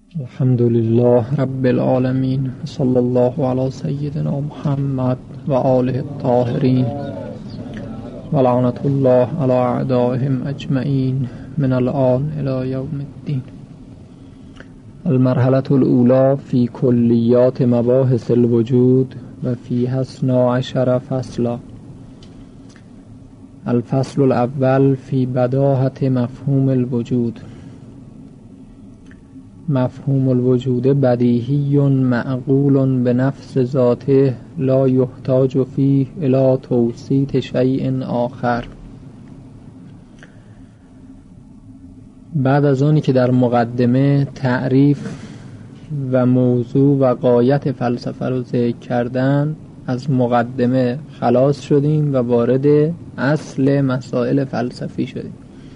الحمد لله رب العالمين، صلى الله على سيدنا محمد و آله الطاهرين و لعنة الله على أعدائهم أجمعين من الآن إلى يوم الدين. المرحلة الأولى في كليات مباحث الوجود و فيها 12 فصلا. الفصل الأول في بداهة مفهوم الوجود. مفهوم الوجود بدیهی معقول بنفس ذاته لا يحتاج فيه الى توسیط شیء آخر. بعد از آنی که در مقدمه تعریف و موضوع و غایت فلسفه رو ذکر کردن، از مقدمه خلاص شدیم و وارد اصل مسائل فلسفی شدیم.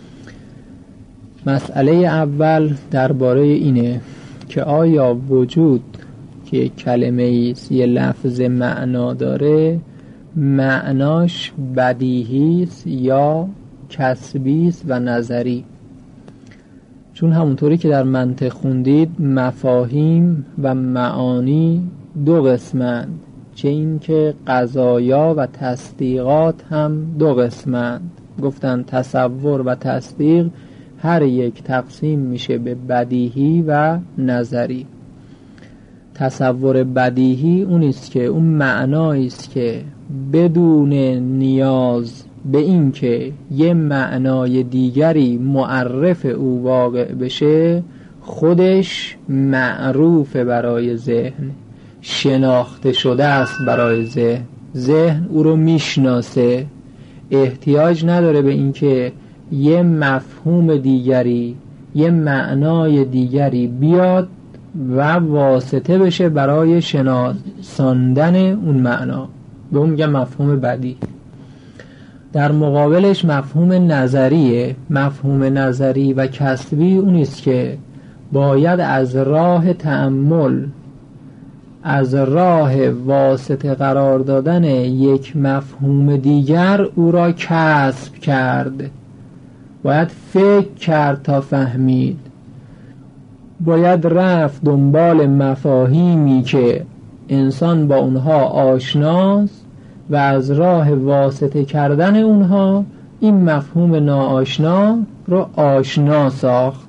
مسئله اول درباره اینه که آیا وجود که کلمه ایست، یه لفظ معنا داره، معناش بدیهی است یا کسبی است و نظری؟ چون همونطوری که در منطق خوندید مفاهیم و معانی دو قسمند، چه این که قضایا و تصدیقات هم دو قسمند. گفتن تصور و تصدیق هر یک تقسیم میشه به بدیهی و نظری. تصور بدیهی اونیست که اون معناییست که بدون نیاز به این که یه معنای دیگری معرف او واقع بشه خودش معروف برای ذهن، شناخته شده است برای ذهن. ذهن او رو میشناسه، احتیاج نداره به این که یه مفهوم دیگری، یه معنای دیگری بیاد و واسطه بشه برای شناساندن اون معنا. به اون میگن مفهوم بدیهی. در مقابلش مفهوم نظریه. مفهوم نظری و کسبی اونیست که باید از راه تأمل، از راه واسطه قرار دادن یک مفهوم دیگر او را کسب کرد. باید فکر کرد تا فهمید. باید رفت دنبال مفاهیمی که انسان با اونها آشناست و از راه واسطه کردن اونها این مفهوم ناآشنا رو آشنا ساخت.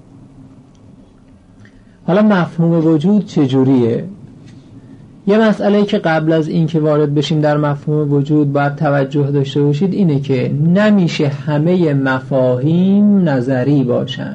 حالا مفهوم وجود چجوریه؟ یه مسئله که قبل از این که وارد بشیم در مفهوم وجود باید توجه داشته باشید اینه که نمیشه همه مفاهیم نظری باشن.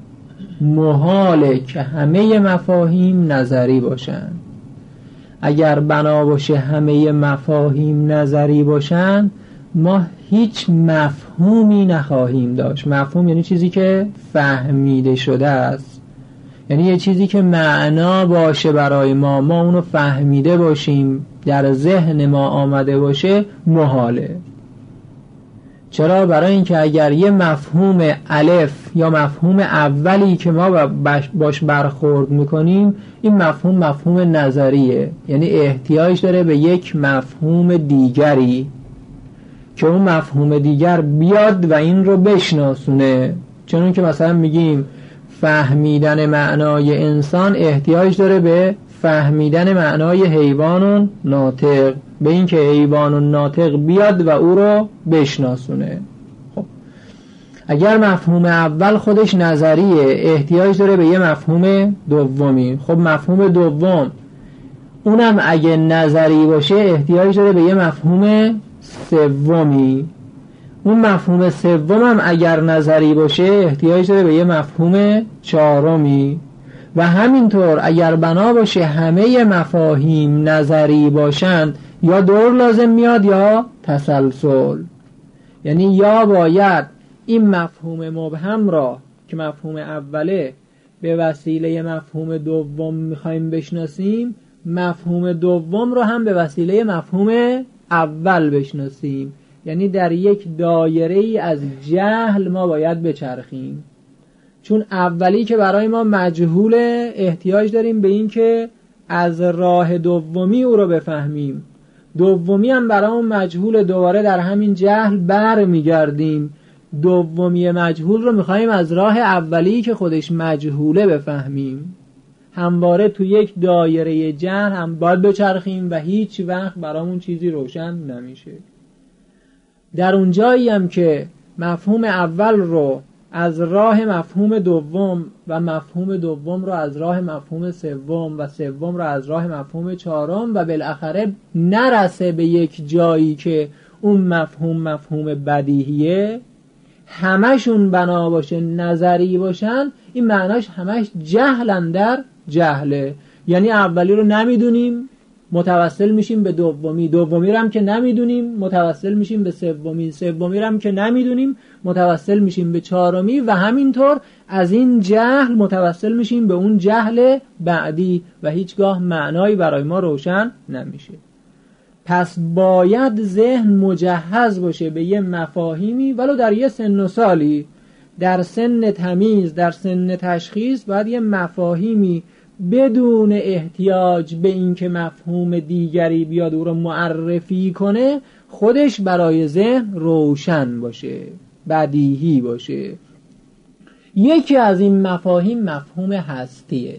محاله که همه مفاهیم نظری باشن. اگر بنا باشه همه مفاهیم نظری باشن ما هیچ مفهومی نخواهیم داشت. مفهوم یعنی چیزی که فهمیده شده است، یعنی یه چیزی که معنا باشه برای ما اونو فهمیده باشیم، در ذهن ما آمده باشه، محاله. چرا؟ برای اینکه اگر یه مفهوم الف یا مفهوم اولی که ما باش برخورد میکنیم این مفهوم نظریه، یعنی احتیاج داره به یک مفهوم دیگری که اون مفهوم دیگر بیاد و این رو بشناسونه. چون که مثلا میگیم فهمیدن معنای انسان احتیاج داره به فهمیدن معنای حیوان ناطق، به این که حیوان ناطق بیاد و او رو بشناسونه. خب اگر مفهوم اول خودش نظریه احتیاج داره به یه مفهوم دومی. خب مفهوم دوم اونم اگه نظری باشه احتیاج داره به یه مفهوم سومی. اون مفهوم سوم هم اگر نظری باشه احتیاج داره به یه مفهوم چهارمی. و همینطور اگر بنا باشه همه مفاهیم نظری باشند یا دور لازم میاد یا تسلسل. یعنی یا باید این مفهوم مبهم را که مفهوم اوله به وسیله مفهوم دوم میخوایم بشناسیم، مفهوم دوم رو هم به وسیله مفهوم اول بشناسیم. یعنی در یک دایره ای از جهل ما باید بچرخیم. چون اولی که برای ما مجهوله احتیاج داریم به این که از راه دومی او رو بفهمیم. دومی هم برامون مجهول، دوباره در همین جهل بر میگردیم. دومی مجهول رو میخواییم از راه اولی که خودش مجهوله بفهمیم. همواره تو یک دایره جهل هم باید بچرخیم و هیچ وقت برامون چیزی روشن نمیشه. در اون جایی هم که مفهوم اول رو از راه مفهوم دوم و مفهوم دوم رو از راه مفهوم سوم و سوم رو از راه مفهوم چهارم و بالاخره نرسه به یک جایی که اون مفهوم بدیهیه، همشون بنا باشه نظری باشن، این معناش همش جهلن در جهله. یعنی اولی رو نمیدونیم متوسل میشیم به دومی، دومی رو هم که نمیدونیم متوسل میشیم به سومی، سومی رو هم که نمیدونیم متوسل میشیم به چهارمی و همینطور از این جهل متوسل میشیم به اون جهل بعدی و هیچگاه معنایی برای ما روشن نمیشه. پس باید ذهن مجهز باشه به یه مفاهیمی، ولو در یه سن و سالی، در سن تمیز، در سن تشخیص، باید یه مفاهیمی بدون احتیاج به اینکه مفهوم دیگری بیاد او رو معرفی کنه خودش برای ذهن روشن باشه، بدیهی باشه. یکی از این مفاهیم مفهوم هستیه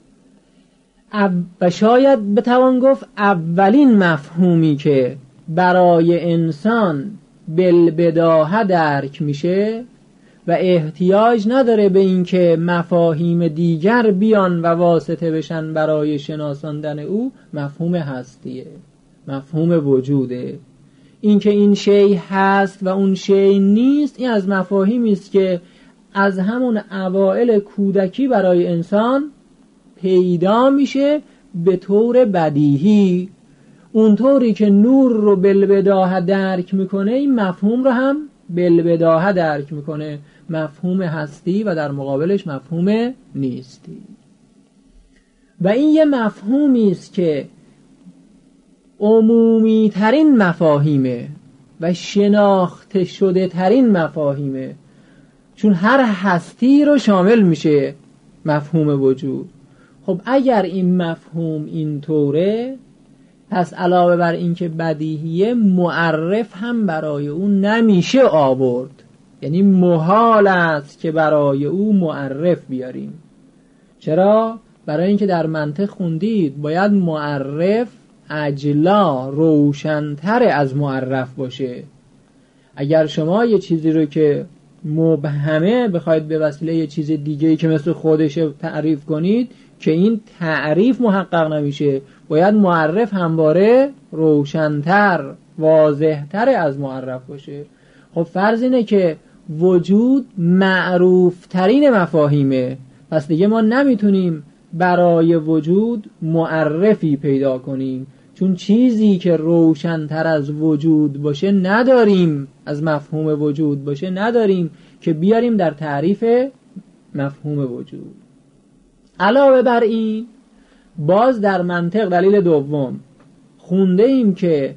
و شاید بتوان گفت اولین مفهومی که برای انسان بالبداهه درک میشه و احتیاج نداره به اینکه مفاهیم دیگر بیان و واسطه بشن برای شناساندن او، مفهوم هستیه، مفهوم وجوده. اینکه این شی هست و اون شی نیست، این از مفاهیمی است که از همون اوائل کودکی برای انسان پیدا میشه به طور بدیهی. اونطوری که نور رو بالبداهه درک میکنه، این مفهوم رو هم بالبداهه درک میکنه، مفهوم هستی و در مقابلش مفهوم نیستی. و این یه مفهومی است که عمومی ترین مفاهیمه و شناخته شده ترین مفاهیمه، چون هر هستی رو شامل میشه مفهوم وجود. خب اگر این مفهوم اینطوره، پس علاوه بر این که بدیهیه، معرف هم برای اون نمیشه آورد. یعنی محال است که برای او معرف بیاریم. چرا؟ برای اینکه در منطق خوندید باید معرف اجلا، روشن‌تر از معرف باشه. اگر شما یه چیزی رو که مبهمه بخواید به وسیله یه چیز دیگه‌ای که مثل خودش تعریف کنید، که این تعریف محقق نمیشه، باید معرف همواره روشن‌تر، واضح‌تر از معرف باشه. خب فرض اینه که وجود معروف ترین مفاهیمه، پس دیگه ما نمیتونیم برای وجود معرفی پیدا کنیم، چون چیزی که روشن‌تر از وجود باشه نداریم، از مفهوم وجود باشه نداریم که بیاریم در تعریف مفهوم وجود. علاوه بر این، باز در منطق دلیل دوم خونده ایم که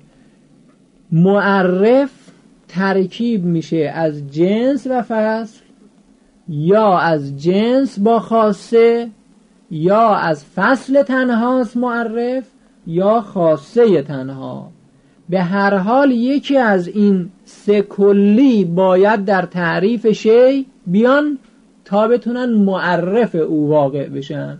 معرف ترکیب میشه از جنس و فصل، یا از جنس با خاصه، یا از فصل تنهاست معرف، یا خاصه تنها. به هر حال یکی از این سه کلی باید در تعریف شی بیان تا بتونن معرف او واقع بشن.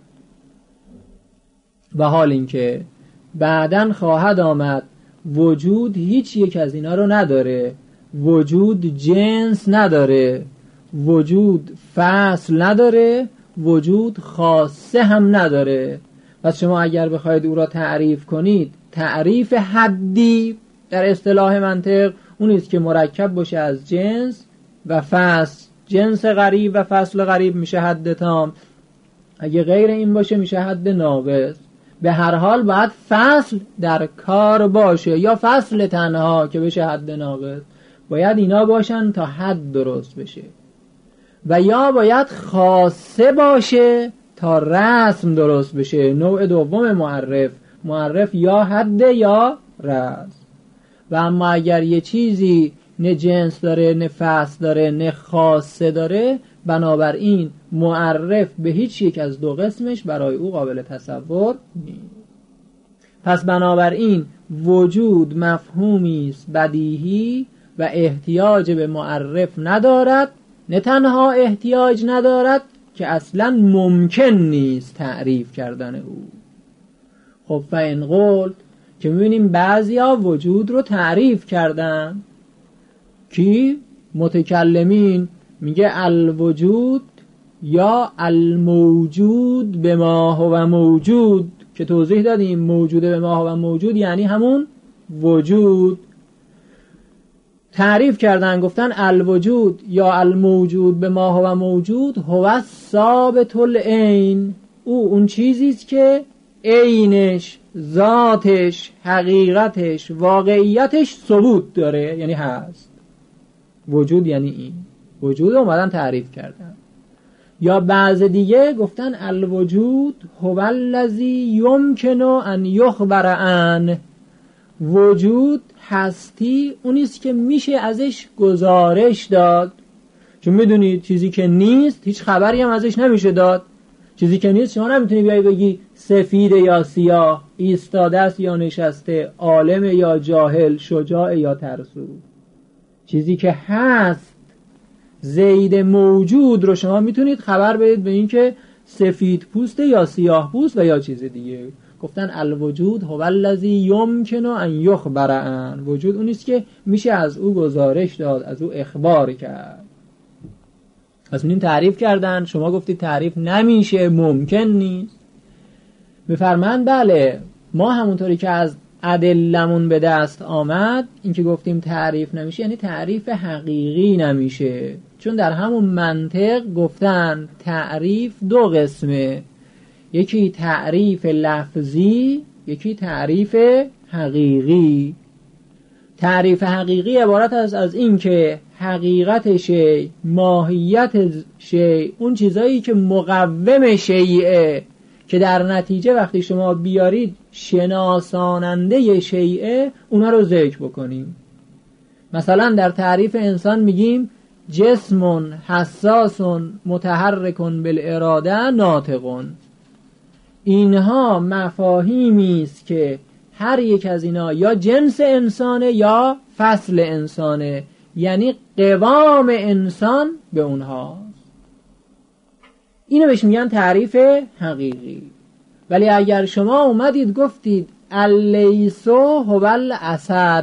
و حال اینکه بعداً خواهد آمد وجود هیچ یک از اینا رو نداره. وجود جنس نداره، وجود فصل نداره، وجود خاصه هم نداره. پس شما اگر بخواید او را تعریف کنید، تعریف حدی در اصطلاح منطق اون است که مرکب باشه از جنس و فصل. جنس غریب و فصل غریب میشه حد تام، اگه غیر این باشه میشه حد ناقص. به هر حال باید فصل در کار باشه، یا فصل تنها که بشه حد ناقص، باید اینا باشن تا حد درست بشه، و یا باید خاصه باشه تا رسم درست بشه. نوع دوم معرف یا حد یا رسم. و اما اگر یه چیزی نه جنس داره، نه فصل داره، نه خاصه داره، بنابراین معرف به هیچ یک از دو قسمش برای او قابل تصور نیست. پس بنابراین وجود مفهومی است بدیهی و احتیاج به معرف ندارد. نه تنها احتیاج ندارد که اصلا ممکن نیست تعریف کردن او. خب فإن قلت که می‌بینیم بعضیا وجود رو تعریف کردن، کی؟ متکلمین میگه الوجود یا الموجود به ما هو موجود، که توضیح دادیم موجود به ما هو موجود یعنی همون وجود. تعریف کردن گفتن الوجود یا الموجود به ما هو موجود هو ثابت العین، او اون چیزیست که عینش، ذاتش، حقیقتش، واقعیتش ثبوت داره، یعنی هست. وجود یعنی این وجود رو اومدن تعریف کردن. یا بعض دیگه گفتن الوجود هو الذی یمکن ان یخبر عنه، وجود هستی اونیست که میشه ازش گزارش داد. چون میدونید چیزی که نیست هیچ خبری هم ازش نمیشه داد. چیزی که نیست شما نمیتونی بیایی بگی سفید یا سیاه، ایستاده است یا نشسته، عالم یا جاهل، شجاع یا ترسو. چیزی که هست، زید موجود رو شما میتونید خبر بدید به این که سفید پوسته یا سیاه پوست و یا چیز دیگه. گفتن الوجود هو الذی یمکن ان یخبر عنه، وجود اونیست که میشه از او گزارش داد، از او اخبار کرد. پس می‌بینیم تعریف کردن، شما گفتید تعریف نمیشه، ممکن نیست. بفرمایند بله، ما همونطوری که از ادلمون به دست آمد این که گفتیم تعریف نمیشه یعنی تعریف حقیقی نمیشه، چون در همون منطق گفتن تعریف دو قسمه، یکی تعریف لفظی، یکی تعریف حقیقی. تعریف حقیقی عبارت است از این که حقیقت شی، ماهیت شی، اون چیزایی که مقوم شیئه که در نتیجه وقتی شما بیارید شناساننده شیئه، اونا رو ذکر بکنیم. مثلا در تعریف انسان میگیم جسم حساس متحرک بالاراده ناطق. اینها مفاهیمی است که هر یک از اینا یا جنس انسانه یا فصل انسانه، یعنی قوام انسان به اونها. اینو بهش میگن تعریف حقیقی. ولی اگر شما اومدید گفتید اللیس هو الاسد،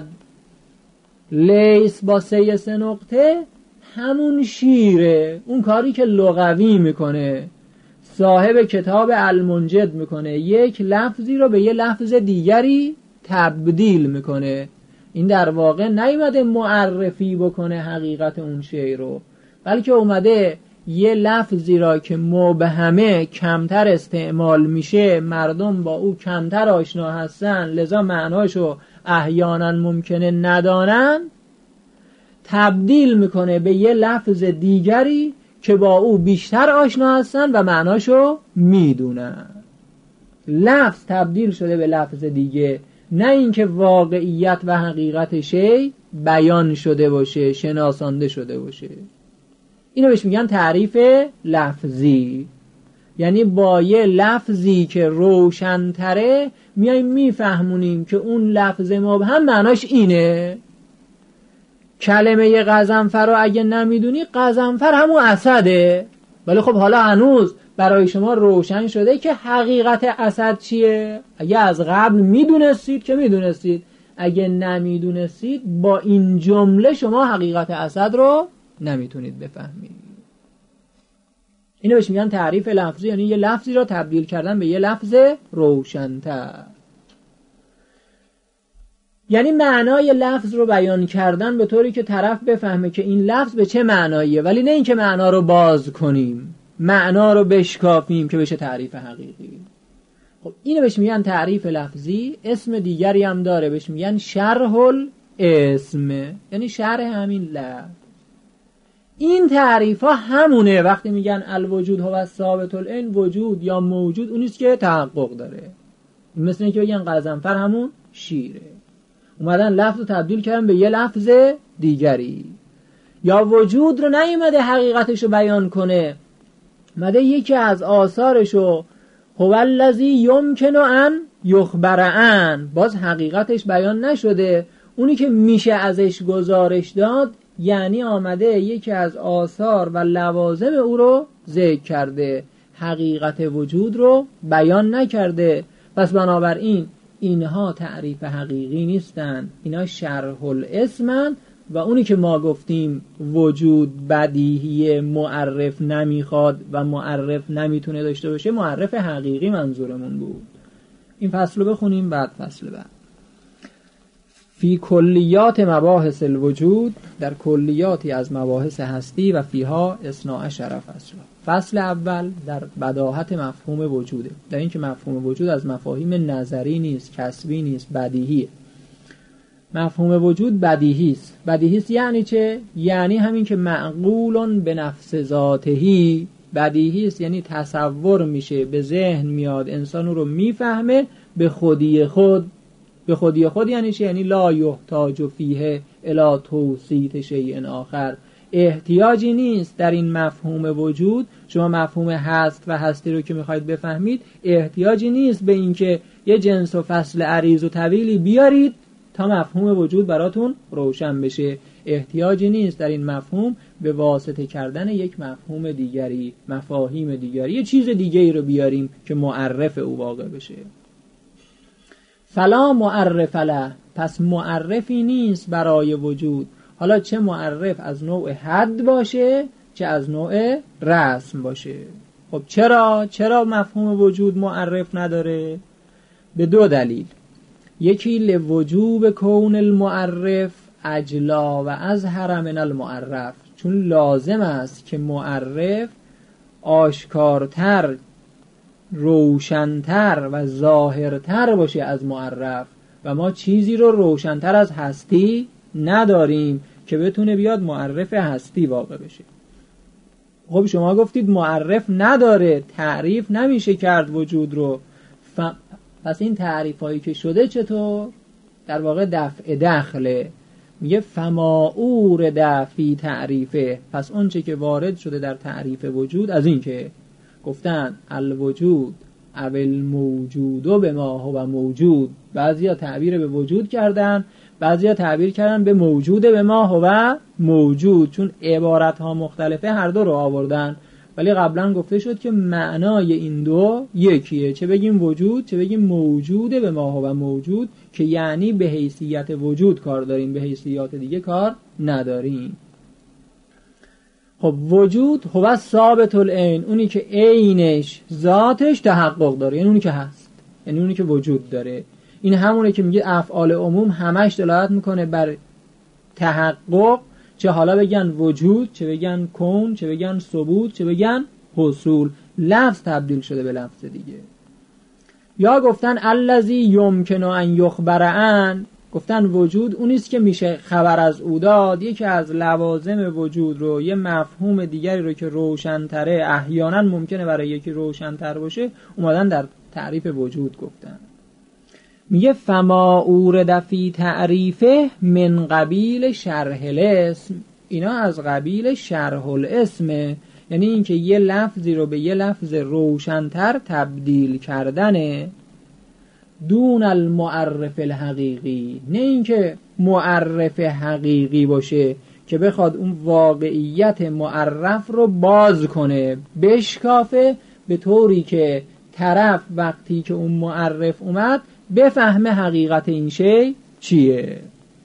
لیس با سه نقطه همون شیره، اون کاری که لغوی میکنه، صاحب کتاب المنجد میکنه، یک لفظی رو به یه لفظ دیگری تبدیل میکنه. این در واقع نیومده معرفی بکنه حقیقت اون شی رو، بلکه اومده یه لفظی را که مبهمه، کمتر استعمال میشه، مردم با او کمتر آشنا هستن، لذا معناشو احیانا ممکنه ندانن، تبدیل میکنه به یه لفظ دیگری که با او بیشتر آشنا هستن و معناشو میدونن. لفظ تبدیل شده به لفظ دیگه، نه اینکه واقعیت و حقیقت شی بیان شده باشه، شناسانده شده باشه. اینو بهش میگن تعریف لفظی، یعنی با یه لفظی که روشن‌تره میایم میفهمونیم که اون لفظ مبهم معناش اینه. کلمه غضنفر رو اگه نمیدونی، غضنفر همون اسده، ولی خب حالا هنوز برای شما روشن شده که حقیقت اسد چیه. اگه از قبل میدونستید که میدونستید، اگه نمیدونستید با این جمله شما حقیقت اسد رو نمیتونید بفهمید. اینو بهش میگن تعریف لفظی، یعنی یه لفظی رو تبدیل کردن به یه لفظ روشن‌تر، یعنی معنای لفظ رو بیان کردن به طوری که طرف بفهمه که این لفظ به چه معناییه، ولی نه اینکه معنا رو باز کنیم، معنا رو بشکافیم که بشه تعریف حقیقی. خب اینو بهش میگن تعریف لفظی. اسم دیگری هم داره، بهش میگن شرح الاسم، یعنی شرح همین لفظ. این تعریف ها همونه. وقتی میگن الوجود هو ثابت العین، وجود یا موجود اونیست که تحقق داره. مثل اینکه بگن غضنفر همون شیره، اومدن لفظ رو تبدیل کردن به یه لفظ دیگری. یا وجود رو نیومده حقیقتش رو بیان کنه، اومده یکی از آثارش رو هو الذی یمکن ان یخبر عنه، باز حقیقتش بیان نشده، اونی که میشه ازش گزارش داد یعنی آمده یکی از آثار و لوازم او رو ذکر کرده، حقیقت وجود رو بیان نکرده. پس بنابراین اینها تعریف حقیقی نیستن، اینا شرح الاسمن و اونی که ما گفتیم وجود بدیهی معرف نمیخواد و معرف نمیتونه داشته باشه، معرف حقیقی منظورمون بود. این فصل رو بخونیم بعد فصل بعد. فی کلیات مباحث الوجود، در کلیاتی از مباحث هستی و فیها 12 فصل. فصل اول در بداهت مفهوم وجوده، در این که مفهوم وجود از مفاهیم نظری نیست، کسبی نیست، بدیهیه. مفهوم وجود بدیهی است. بدیهی است یعنی چه؟ یعنی همین که معقولن به نفس ذاتهی. بدیهی است یعنی تصور میشه، به ذهن میاد، انسان رو میفهمه به خودی خود. به خودی خود یعنی چه؟ یعنی لا یحتاج فیه الی توصیف شیء آخر. احتیاجی نیست در این مفهوم وجود، شما مفهوم هست و هستی رو که میخواید بفهمید، احتیاجی نیست به اینکه یه جنس و فصل عریض و طویلی بیارید تا مفهوم وجود براتون روشن بشه. احتیاجی نیست در این مفهوم به واسطه کردن یک مفهوم دیگری، مفاهیم دیگری، یه چیز دیگری رو بیاریم که معرف او واقع بشه. فلا معرف له، پس معرفی نیست برای وجود، حالا چه معرف از نوع حد باشه چه از نوع رسم باشه. خب چرا مفهوم وجود معرف نداره؟ به دو دلیل. یکی لوجوب کون المعرف اجلا و ازهر من المعرف، چون لازم است که معرف آشکارتر، روشنتر و ظاهرتر باشه از معرف، و ما چیزی رو روشنتر از هستی نداریم که بتونه بیاد معرف هستی واقع بشه. خب شما گفتید معرف نداره، تعریف نمیشه کرد وجود رو. پس این تعریف هایی که شده چطور؟ در واقع دفع دخله. میگه فما اورد فی تعریفه، پس اون چه که وارد شده در تعریف وجود از این که گفتن الوجود او الموجود به ما هو موجود، بعضیا تعبیر به وجود کردن، بعضیا تعبیر کردن به موجود به ما هو موجود، چون عبارت ها مختلفه هر دو رو آوردن، ولی قبلا گفته شد که معنای این دو یکیه، چه بگیم وجود چه بگیم موجود به ما هو موجود، که یعنی به حیثیت وجود کار داریم، به حیثیات دیگه کار نداریم. خب وجود هو ثابت العین، اونی که عینش ذاتش تحقق داره، یعنی اونی که هست، یعنی اونی که وجود داره. این همونه که میگه افعال عموم همش دلالت میکنه بر تحقق، چه حالا بگن وجود چه بگن کون چه بگن ثبوت چه بگن حصول، لفظ تبدیل شده به لفظ دیگه. یا گفتن الذی یمکن ان یخبر عن، گفتن وجود اونیست که میشه خبر از او داد. یکی از لوازم وجود رو، یه مفهوم دیگری رو که روشن‌تره، احیانا ممکنه برای یکی روشن‌تر باشه، اومدن در تعریف وجود گفتن. میگه فما اورد فی تعریفه من قبیل شرح الاسم، اینا از قبیل شرح الاسمه، یعنی اینکه یه لفظی رو به یه لفظ روشن‌تر تبدیل کردنه، دون المعرف الحقیقی، نه اینکه معرف حقیقی باشه که بخواد اون واقعیت معرف رو باز کنه، بشکافه، به طوری که طرف وقتی که اون معرف اومد بفهمه حقیقت این شی چیه.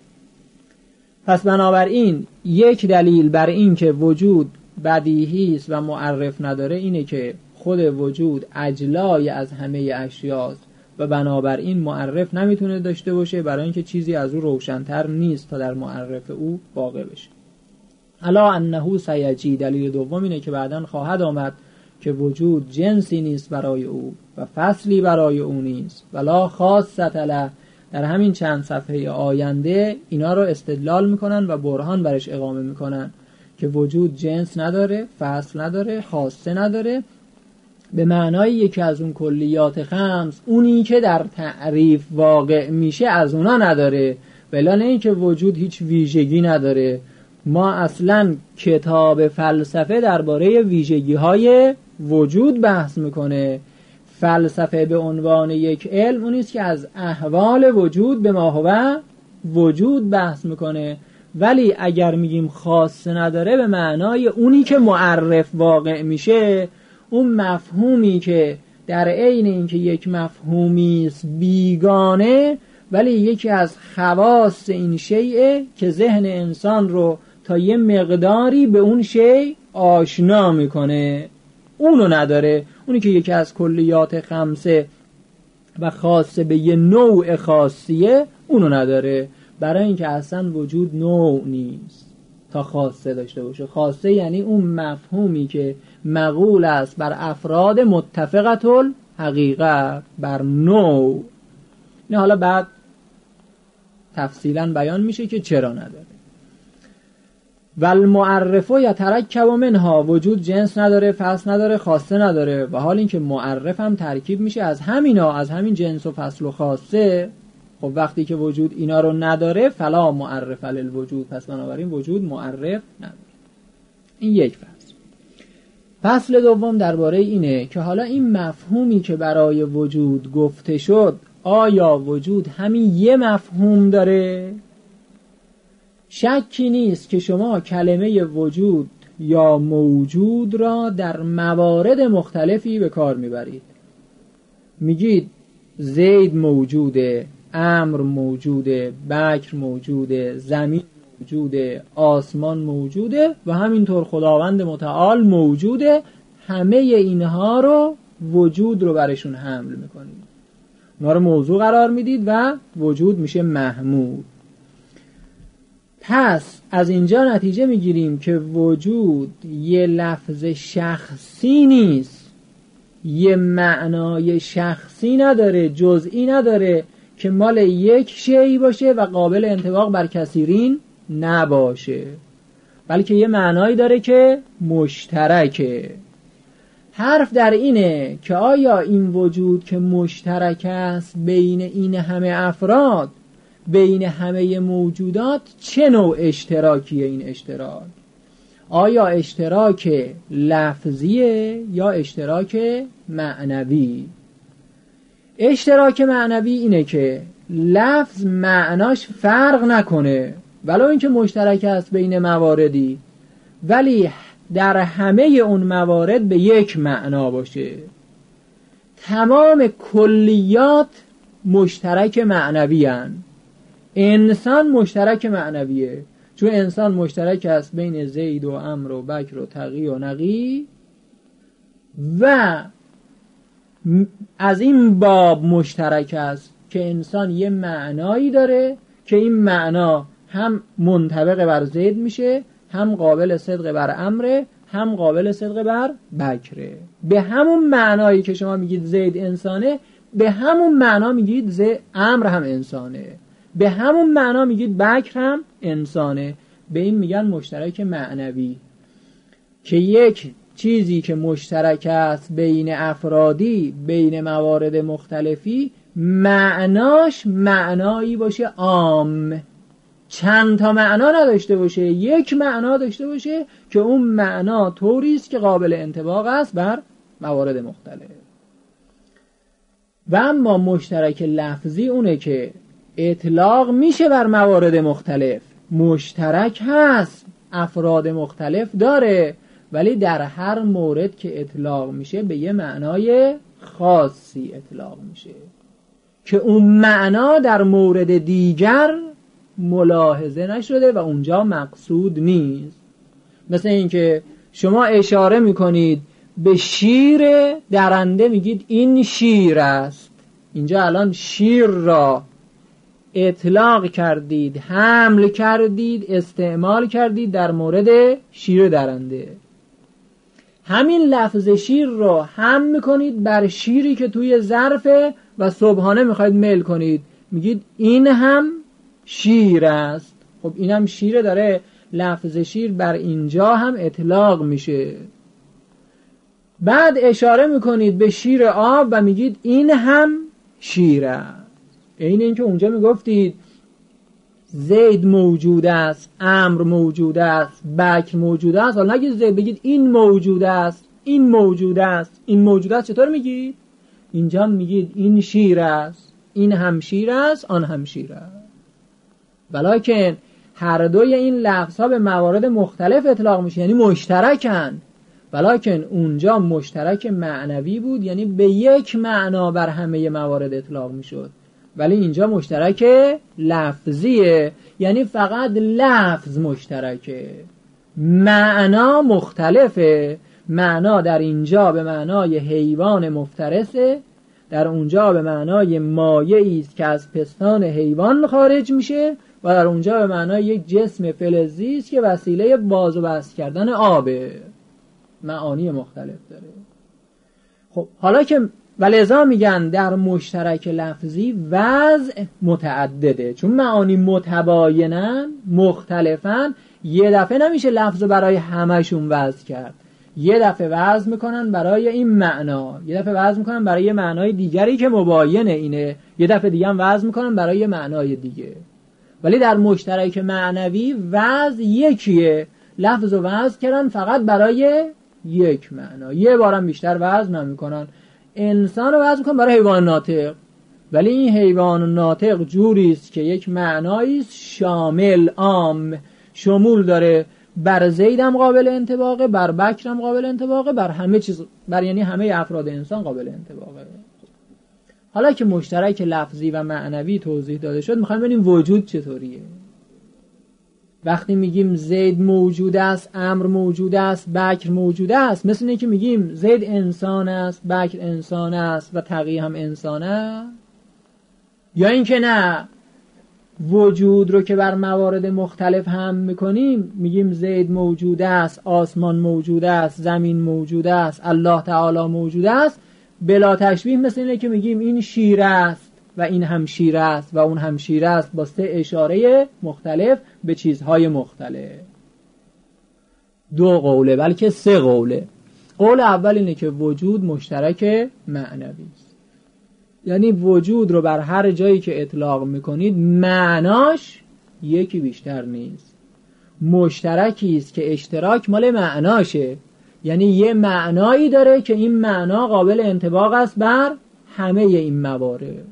پس بنابراین یک دلیل بر این که وجود بدیهی است و معرف نداره اینه که خود وجود اجلای از همه اشیاست و بنابراین معرف نمیتونه داشته باشه، برای اینکه چیزی از او روشن‌تر نیست تا در معرف او واقع بشه. الا انه سیجی، دلیل دوم اینه که بعداً خواهد آمد که وجود جنسی نیست برای او و فصلی برای او نیست، ولا خاصت له. در همین چند صفحه آینده اینا رو استدلال میکنن و برهان برش اقامه میکنن که وجود جنس نداره، فصل نداره، خاصه نداره، به معنای یکی از اون کلیات خمس، اونی که در تعریف واقع میشه از اونا نداره. بلا نه اینکه وجود هیچ ویژگی نداره. ما اصلا کتاب فلسفه درباره ویژگی های وجود بحث میکنه. فلسفه به عنوان یک علم اونیست که از احوال وجود به ما هو وجود بحث میکنه ولی اگر میگیم خاصه نداره به معنای اونی که معرف واقع میشه، اون مفهومی که در عین اینکه یک مفهومی است بیگانه، ولی یکی از خواص این شیء که ذهن انسان رو تا یه مقداری به اون شیء آشنا میکنه، اونو نداره. اونی که یکی از کلیات خمسه و خاصه به یه نوع خاصیه، اونو نداره. برای اینکه اصلا وجود نوع نیست تا خاصه داشته باشه. خاصه یعنی اون مفهومی که مقول است بر افراد متفقت الحقیقت، بر نوع. نه حالا بعد تفصیلا بیان میشه که چرا نداره. والمعرف یترکب منها، وجود جنس نداره، فصل نداره، خاصه نداره. و حال اینکه معرف هم ترکیب میشه از همینا، از همین جنس و فصل و خاصه. خب وقتی که وجود اینا رو نداره، فلا معرف للوجود، پس بنابراین وجود معرف نداره. این یک فصل. فصل دوم درباره اینه که حالا این مفهومی که برای وجود گفته شد، آیا وجود همین یه مفهوم داره؟ شکی نیست که شما کلمه وجود یا موجود را در موارد مختلفی به کار میبرید. میگید زید موجوده، امر موجوده، بکر موجوده، زمین موجوده، آسمان موجوده و همینطور خداوند متعال موجوده. همه اینها رو وجود رو برشون حمل میکنید، اونا رو موضوع قرار میدید و وجود میشه محمول. پس از اینجا نتیجه میگیریم که وجود یه لفظ شخصی نیست، یه معنای شخصی نداره، جزئی نداره که مال یک شیء باشه و قابل انطباق بر کثیرین نباشه، بلکه یه معنایی داره که مشترکه. حرف در اینه که آیا این وجود که مشترک است بین این همه افراد، بین همه موجودات، چه نوع اشتراکیه این اشتراک؟ آیا اشتراک لفظیه یا اشتراک معنوی؟ اشتراک معنوی اینه که لفظ معناش فرق نکنه، ولو اینکه مشترک است بین مواردی، ولی در همه اون موارد به یک معنا باشه. تمام کلیات مشترک معنوی هن. انسان مشترک معنویه، چون انسان مشترک است بین زید و عمرو و بکر و تقی و نقی، و از این باب مشترک است که انسان یه معنایی داره که این معنا هم منطبق بر زید میشه، هم قابل صدق بر عمرو، هم قابل صدق بر بکره. به همون معنایی که شما میگید زید انسانه، به همون معنا میگید عمرو هم انسانه، به همون معنا میگید بکر هم انسانه. به این میگن مشترک معنوی، که یک چیزی که مشترک است بین افرادی، بین موارد مختلفی، معناش معنایی باشه عام، چند تا معنا نداشته باشه، یک معنا داشته باشه که اون معنا طوری است که قابل انطباق است بر موارد مختلف. و اما مشترک لفظی اونه که اطلاق میشه بر موارد مختلف، مشترک هست، افراد مختلف داره، ولی در هر مورد که اطلاق میشه به یه معنای خاصی اطلاق میشه که اون معنا در مورد دیگر ملاحظه نشده و اونجا مقصود نیست. مثل اینکه شما اشاره میکنید به شیر درنده، میگید این شیر است. اینجا الان شیر را اطلاق کردید، حمل کردید، استعمال کردید در مورد شیر درنده. همین لفظ شیر رو حمل میکنید بر شیری که توی ظرفه و صبحانه میخواید میل کنید، میگید این هم شیر است. خب این هم شیر، داره لفظ شیر بر اینجا هم اطلاق میشه. بعد اشاره میکنید به شیر آب و میگید این هم شیر است. این که اونجا میگفتید زید موجود است، عمرو موجود است، بکر موجود است، حالا نگید زید، بگید این موجود است، این موجود است، این موجود است. چطور میگید؟ اینجا میگید این شیر است، این هم شیر است، آن هم شیر است. ولیکن هر دوی این لفظها به موارد مختلف اطلاق میشه، یعنی مشترکن، ولیکن اونجا مشترک معنوی بود، یعنی به یک معنا بر همه موارد اطلاق میشد، ولی اینجا مشترک لفظیه، یعنی فقط لفظ مشترکه، معنا مختلفه. معنا در اینجا به معنای حیوان مفترسه، در اونجا به معنای مایعی است که از پستان حیوان خارج میشه، و در اونجا به معنای یک جسم فلزی است که وسیله باز و بست کردن آبه. معانی مختلف داره. خب حالا که ولذا میگن در مشترک لفظی وضع متعدده، چون معانی متباینن مختلفن، یه دفعه نمیشه لفظ برای همشون وضع کرد. یه دفعه وضع میکنن برای این معنا، یه دفعه وضع میکنن برای یه معنای دیگری که مباینه اینه، یه دفعه دیگه هم وضع میکنن برای یه معنای دیگه. ولی در مشترک معنوی وضع یکیه، لفظ رو وضع کردن فقط برای یک معنا، یه بارم بیشتر وضع نمیکنن. انسان رو وضع میکنن برای حیوان ناطق، ولی این حیوان ناطق جوری است که یک معنایی است شامل، عام، شمول داره، بر زید هم قابل انطباقه، بر بکر هم قابل انطباقه، بر همه چیز، بر یعنی همه افراد انسان قابل انطباقه. حالا که مشترک لفظی و معنوی توضیح داده شد، میخوایم ببینیم وجود چطوریه. وقتی میگیم زید موجود است، امر موجود است، بکر موجود است، مثل اینه که میگیم زید انسان است، بکر انسان است و تقی هم انسان است، یا اینکه نه، وجود رو که بر موارد مختلف هم میکنیم، میگیم زید موجود است، آسمان موجود است، زمین موجود است، الله تعالی موجود است، بلا تشبیه مثل اینه که میگیم این شیر است و این هم شیر است و اون هم شیر است، با 3 اشاره مختلف به چیزهای مختلف. 2 قوله بلکه 3 قوله. قول اول اینه که وجود مشترک معنوی است، یعنی وجود رو بر هر جایی که اطلاق میکنید معناش یکی بیشتر نیست، مشترکی است که اشتراک مال معناشه، یعنی یه معنایی داره که این معنا قابل انطباق است بر همه این موارد.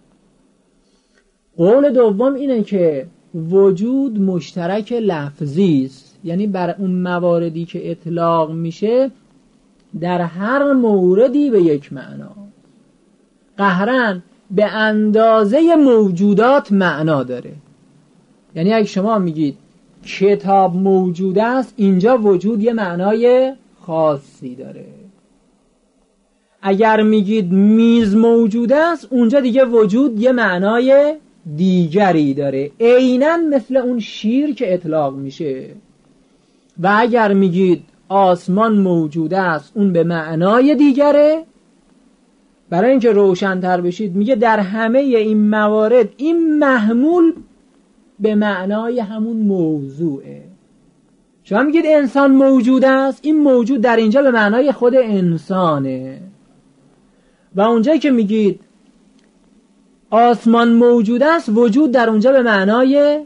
قول دوم اینه که وجود مشترک لفظی است، یعنی بر اون مواردی که اطلاق میشه در هر موردی به یک معنا، قهرن به اندازه موجودات معنا داره. یعنی اگه شما میگید کتاب موجود است، اینجا وجود یه معنای خاصی داره. اگر میگید میز موجود است، اونجا دیگه وجود یه معنای دیگری داره، عیناً مثل اون شیر که اطلاق میشه. و اگر میگید آسمان موجود است، اون به معنای دیگره. برای اینکه روشن‌تر بشید میگه در همه این موارد این محمول به معنای همون موضوعه. شما میگید انسان موجود است، این موجود در اینجا به معنای خود انسانه. و اونجایی که میگید آسمان موجود است، وجود در اونجا به معنای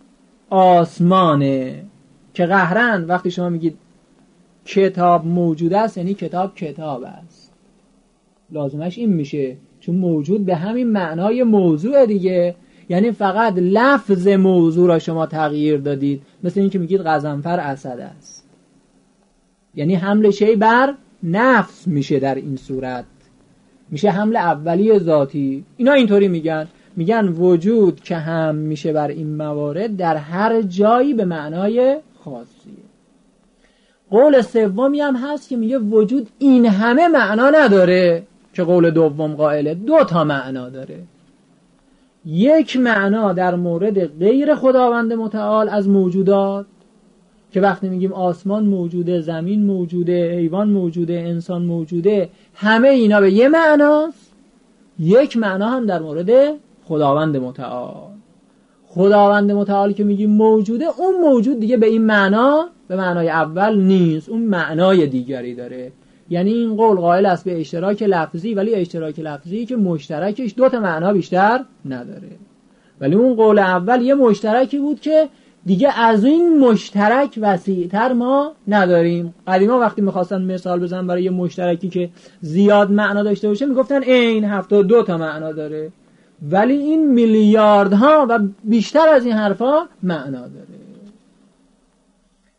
آسمانه. که قهرن وقتی شما میگید کتاب موجود است، یعنی کتاب است، لازمش این میشه، چون موجود به همین معنای موضوع دیگه، یعنی فقط لفظ موضوع را شما تغییر دادید. مثل این که میگید غضنفر اسد است، یعنی حمل شی بر نفس میشه، در این صورت میشه حمل اولی ذاتی. اینا اینطوری میگن وجود که هم میشه بر این موارد در هر جایی به معنای خاصیه. قول سومی هم هست که میگه وجود این همه معنا نداره، که قول دوم قائله 2 تا معنا داره. یک معنا در مورد غیر خداوند متعال از موجودات، که وقتی میگیم آسمان موجوده، زمین موجوده، حیوان موجوده، انسان موجوده، همه اینا به یه معناست. یک معنا هم در مورد خداوند متعال. خداوند متعال که میگیم موجوده، اون موجود دیگه به این معنا، به معنای اول نیست، اون معنای دیگری داره. یعنی این قول قائل است به اشتراک لفظی، ولی اشتراک لفظی که مشترکش 2 تا معنا بیشتر نداره. ولی اون قول اول یه مشترکی بود که دیگه از این مشترک وسیع‌تر ما نداریم. قدیما وقتی می‌خواستن مثال بزنن برای یه مشترکی که زیاد معنا داشته باشه، میگفتن این 72 تا معنا داره، ولی این میلیاردها و بیشتر از این حرفا معنا داره.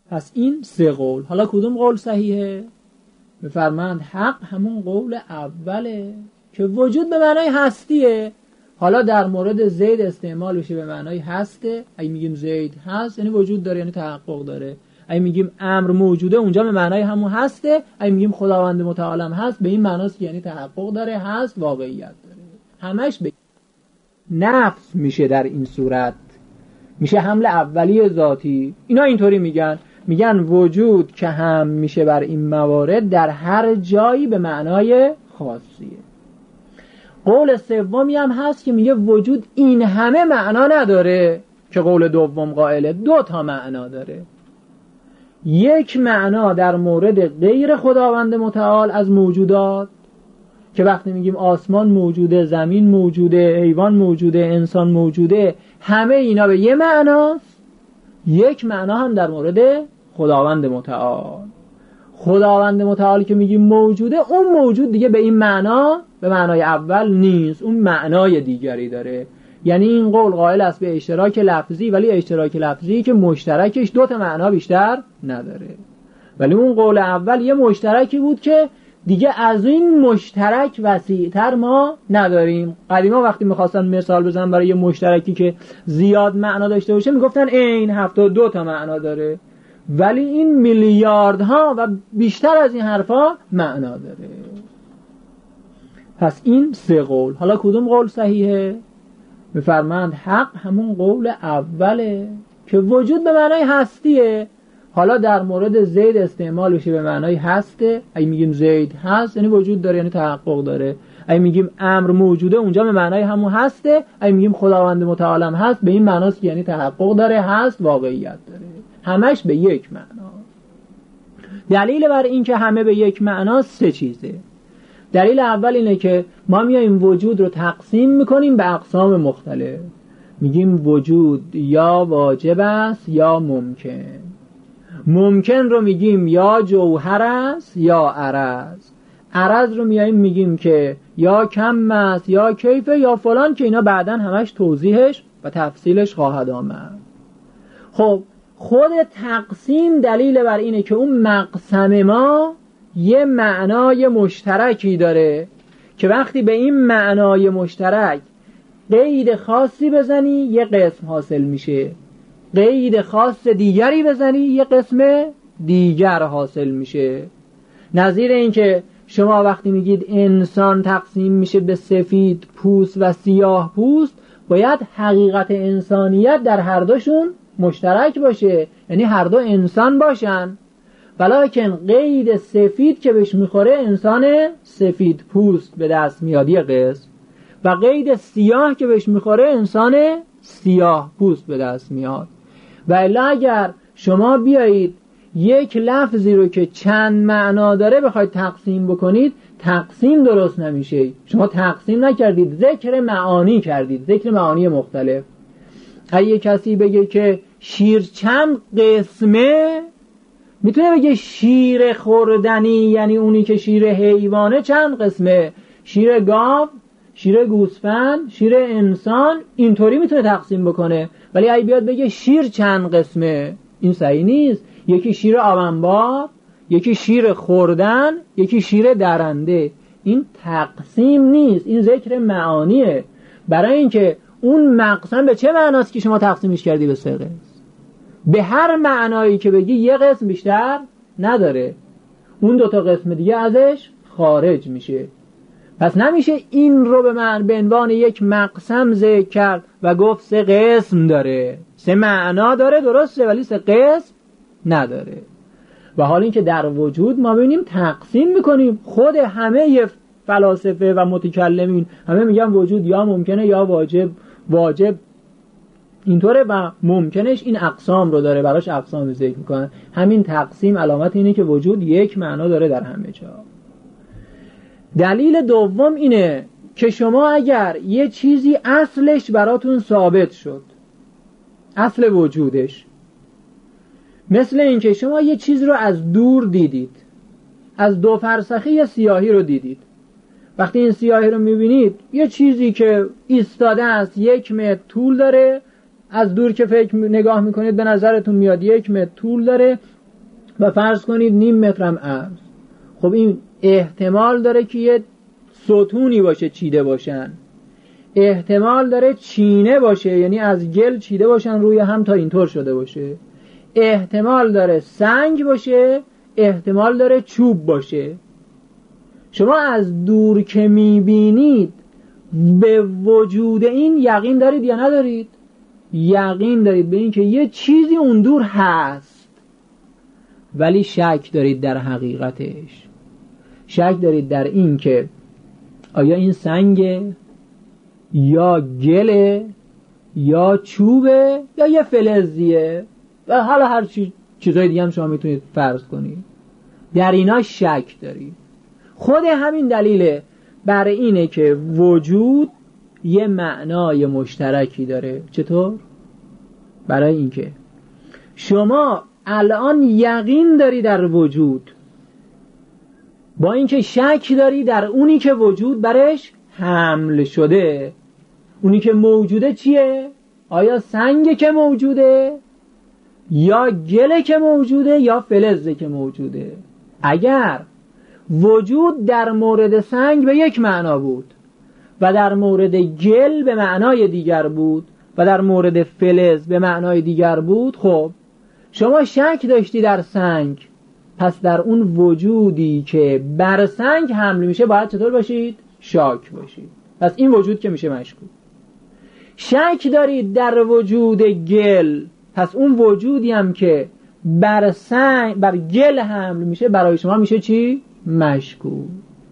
پس این 3 قول. حالا کدوم قول صحیحه؟ میفرمایند حق همون قول اوله که وجود به معنای هستیه. حالا در مورد زید استعمال بشه به معنای هسته، اگه میگیم زید هست یعنی وجود داره، یعنی تحقق داره. اگه میگیم امر موجوده اونجا به معنای همون هسته. اگه میگیم خداوند متعال هست به این معناست که یعنی تحقق داره، هست، واقعیت داره. همش به نفس میشه. در این صورت میشه حمل اولی ذاتی. اینا اینطوری میگن وجود که هم میشه بر این موارد در هر جایی به معنای خاصیه. قول سومی هم هست که میگه وجود این همه معنا نداره، که قول دوم قائله 2 تا معنا داره. یک معنا در مورد غیر خداوند متعال از موجودات، که وقتی میگیم آسمان موجوده، زمین موجوده، حیوان موجوده، انسان موجوده، همه اینا به یه معناست. یک معنا هم در مورد خداوند متعال. خداوند متعال که میگیم موجوده، اون موجود دیگه به این معنا، به معنای اول نیست، اون معنای دیگری داره. یعنی این قول قائل است به اشتراک لفظی، ولی اشتراک لفظی که مشترکش 2 تا معنا بیشتر نداره. ولی اون قول اول یه مشترکی بود که دیگه از این مشترک وسیع‌تر ما نداریم. قدیما وقتی می‌خواستن مثال بزنن برای یه مشترکی که زیاد معنا داشته باشه میگفتن این 72 تا معنا داره، ولی این میلیاردها و بیشتر از این حرفا معنا داره. پس این 3 قول. حالا کدوم قول صحیحه؟ میفرمایند حق همون قول اوله که وجود به معنای هستیه. حالا در مورد زید استعمال بشه به معنای هسته، اگه میگیم زید هست یعنی وجود داره، یعنی تحقق داره. اگه میگیم امر موجوده اونجا به معنای همون هسته. اگه میگیم خداوند متعال هست به این معناست که یعنی تحقق داره، هست، واقعیت داره. همش به یک معنا. دلیل بر این که همه به یک معنا 3 چیزه. دلیل اول اینه که ما میایم وجود رو تقسیم میکنیم به اقسام مختلف. میگیم وجود یا واجب است یا ممکن. ممکن رو میگیم یا جوهر است یا عرض. عرض رو میگیم که یا کم است یا کیفه یا فلان، که اینا بعداً همش توضیحش و تفصیلش خواهد آمد. خب خود تقسیم دلیل بر اینه که اون مقسم ما یه معنای مشترکی داره که وقتی به این معنای مشترک قید خاصی بزنی یه قسم حاصل میشه، قید خاص دیگری بزنی یه قسم دیگر حاصل میشه. نظیر این که شما وقتی میگید انسان تقسیم میشه به سفید پوست و سیاه پوست، باید حقیقت انسانیت در هر دوشون مشترک باشه، یعنی هر دو انسان باشن. ولیکن قید سفید که بهش میخوره انسان سفید پوست به دست میاد یه قسم، و قید سیاه که بهش میخوره انسان سیاه پوست به دست میاد. و الا اگر شما بیایید یک لفظی رو که چند معنا داره بخواید تقسیم بکنید، تقسیم درست نمیشه. شما تقسیم نکردید، ذکر معانی کردید، ذکر معانی مختلف. اگه کسی بگه که شیر چند قسمه، میتونه بگه شیر خوردنی، یعنی اونی که شیر حیوانه چند قسمه، شیر گاو، شیر گوسفند، شیر انسان، اینطوری میتونه تقسیم بکنه. ولی اگه بیاد بگه شیر چند قسمه، این صحیح نیست. یکی شیر آبنبار، یکی شیر خوردن، یکی شیر درنده. این تقسیم نیست، این ذکر معانیه. برای اینکه اون مقسم به چه معناست که شما تقسیمش کردی به 3 قسم؟ به هر معنایی که بگی یه قسم بیشتر نداره، اون 2 تا قسم دیگه ازش خارج میشه. پس نمیشه این رو به عنوان یک مقسم ذکر کرد و گفت 3 قسم داره. 3 معنا داره درسته، ولی 3 قسم نداره. و حال این که در وجود ما ببینیم تقسیم میکنیم. خود همه فلاسفه و متکلمین همه میگن وجود یا ممکنه یا واجب اینطوره و ممکنش این اقسام رو داره، براش اقسام ذکر میکنن. همین تقسیم علامت اینه که وجود یک معنا داره در همه جا. دلیل دوم اینه که شما اگر یه چیزی اصلش براتون ثابت شد، اصل وجودش، مثل این که شما یه چیز رو از دور دیدید، از 2 فرسخی یه سیاهی رو دیدید. وقتی این سیاهی رو میبینید یه چیزی که ایستاده است 1 متر طول داره، از دور که نگاه میکنید به نظرتون میاد 1 متر طول داره، و فرض کنید نیم مترم عرض. خب این احتمال داره که یه ستونی باشه چیده باشن، احتمال داره چینه باشه، یعنی از گل چیده باشن روی هم تا اینطور شده باشه، احتمال داره سنگ باشه، احتمال داره چوب باشه. شما از دور که میبینید به وجود این یقین دارید یا ندارید؟ یقین دارید به این که یه چیزی اون دور هست، ولی شک دارید در حقیقتش. شک دارید در این که آیا این سنگه یا گله یا چوبه یا یه فلزیه و حالا هر چیزای دیگه هم شما میتونید فرض کنید. در اینا شک دارید. خود همین دلیله بر اینه که وجود یه معنای مشترکی داره. چطور؟ برای اینکه شما الان یقین داری در وجود، با اینکه شک داری در اونی که وجود برش حمل شده. اونی که موجوده چیه؟ آیا سنگه که موجوده یا گله که موجوده یا فلزه که موجوده؟ اگر وجود در مورد سنگ به یک معنا بود و در مورد گل به معنای دیگر بود و در مورد فلز به معنای دیگر بود، خب شما شک داشتی در سنگ، پس در اون وجودی که بر سنگ حمل میشه باید چطور باشید؟ شاک باشید. پس این وجود که میشه مشکوک. شک دارید در وجود گل، پس اون وجودی هم که بر گل حمل میشه برای شما میشه چی؟ مشکوک.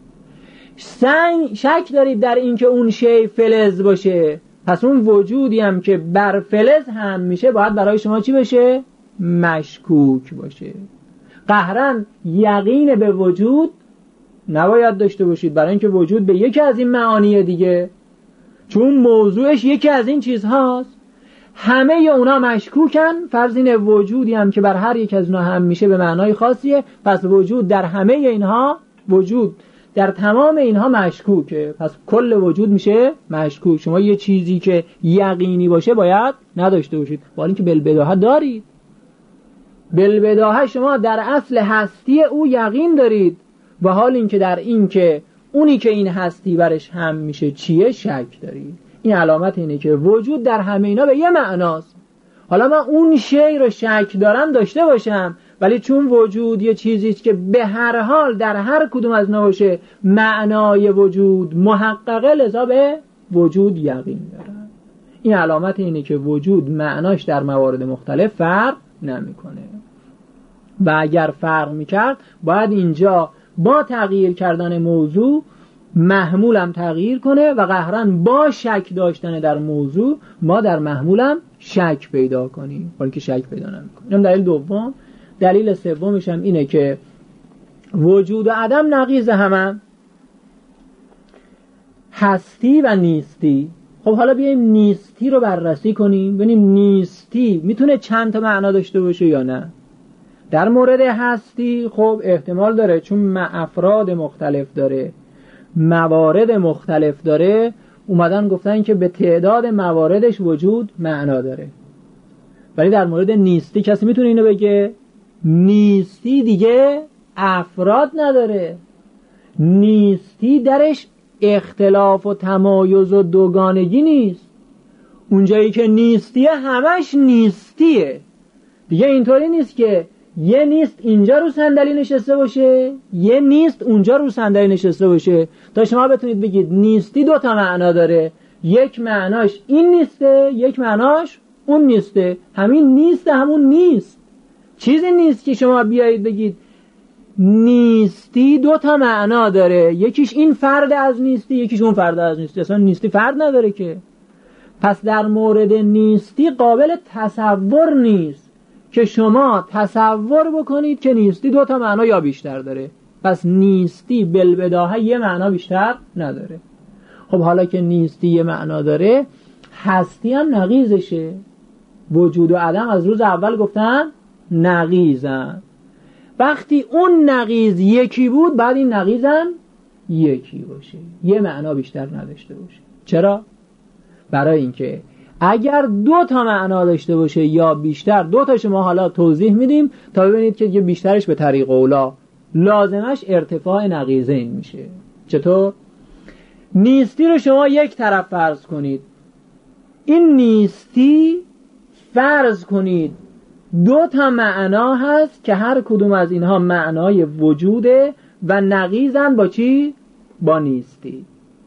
شک دارید در این که اون شی فلز باشه، پس اون وجودی هم که بر فلز حمل میشه باید برای شما چی بشه؟ مشکوک باشه. قهرن یقین به وجود نباید داشته باشید، برای اینکه وجود به یکی از این معانی دیگه، چون موضوعش یکی از این چیزهاست، همه اونا مشکوکن. فرض اینه وجودی هم که بر هر یک از اونا هم میشه به معنای خاصیه، پس وجود در همه اینها، وجود در تمام اینها مشکوکه، پس کل وجود میشه مشکوک. شما یه چیزی که یقینی باشه باید نداشته باشید، با اینکه بالبداهه دارید. بالبداهه شما در اصل هستی او یقین دارید، و حال اینکه در این که اونی که این هستی برش هم میشه چیه شک دارید. این علامت اینه که وجود در همه اینا به یه معناست. حالا من اون شی رو شک دارم داشته باشم، ولی چون وجود یه چیزیست که به هر حال در هر کدوم از اینا باشه معنای وجود محققه، لذا به وجود یقین دارم. این علامت اینه که وجود معناش در موارد مختلف فرق نمیکنه، و اگر فرق میکرد باید اینجا با تغییر کردن موضوع محمولم تغییر کنه، و قهرن با شک داشتن در موضوع ما در محمولم شک پیدا کنیم، ولی که شک پیدا نمیکنیم. این دلیل دوم. دلیل سومش هم اینه که وجود و عدم نقیض همن، هستی و نیستی. خب حالا بیایم نیستی رو بررسی کنیم، ببینیم نیستی میتونه چند تا معنا داشته باشه یا نه. در مورد هستی خب احتمال داره، چون افراد مختلف داره، موارد مختلف داره، اومدن گفتن که به تعداد مواردش وجود معنا داره. ولی در مورد نیستی کسی میتونه اینو بگه؟ نیستی دیگه افراد نداره، نیستی درش اختلاف و تمایز و دوگانگی نیست. اونجایی که نیستیه همش نیستیه دیگه. اینطوری نیست که یه نیست اینجا رو صندلی نشسته باشه، یه نیست اونجا رو صندلی نشسته باشه، تا شما بتونید بگید نیستی دو تا معنا داره، یک معناش این نیسته، یک معناش اون نیسته. همین نیست همون نیست، چیزی نیست که شما بیایید بگید نیستی دو تا معنا داره، یکیش این فرد از نیستی، یکیش اون فرد از نیستی. اصلا نیستی فرد نداره که. پس در مورد نیستی قابل تصور نیست که شما تصور بکنید که نیستی دو تا معنا یا بیشتر داره. پس نیستی بالبداهه یه معنا بیشتر نداره. خب حالا که نیستی یه معنا داره، هستی هم نقیضشه. وجود و عدم از روز اول گفتن نقیضن. وقتی اون نقیض یکی بود، بعد این نقیضم یکی باشه، یه معنا بیشتر نداشته باشه. چرا؟ برای اینکه اگر 2 تا معنا داشته باشه یا بیشتر، 2 تاشو ما حالا توضیح میدیم تا ببینید که بیشترش به طریق اولا لازمش ارتفاع نقیضین میشه. چطور؟ نیستی رو شما یک طرف فرض کنید، این نیستی فرض کنید 2 تا معنا هست که هر کدوم از اینها معنای وجوده و نقیضن با چی؟ با نیستی.